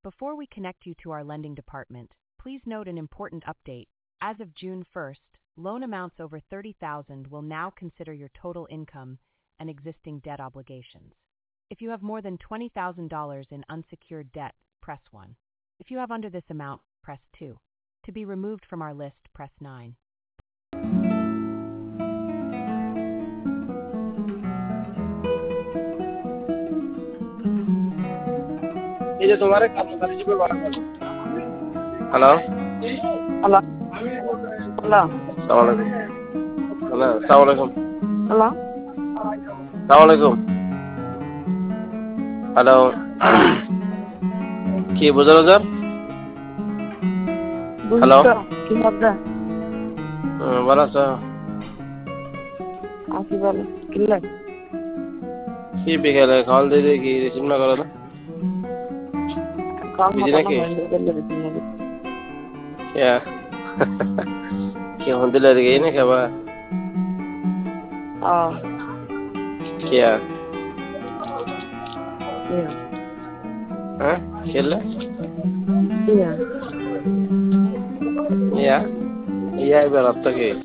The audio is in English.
Before we connect you to our lending department, please note an important update. As of June 1st, loan amounts over $30,000 will now consider your total income and existing debt obligations. If you have more than $20,000 in unsecured debt, press 1. If you have under this amount, press 2. To be removed from our list, press 9. ये तुम्हारे कारोबारी पे बात कर। Hello hello hello अस्सलाम वालेकुम। Hello अस्सलाम वालेकुम। हेलो কি বুঝার হাজার? হ্যালো কি হবে? ভালো আছো? আসি বলো কিল্লা কি বিকেলে কল দিয়ে কি রিসিভ না করো না? কাল বিজি নাকি? क्या क्यों दिल लग गई ना क्या बात? क्या? हाँ खेल या या ये बार अब तक है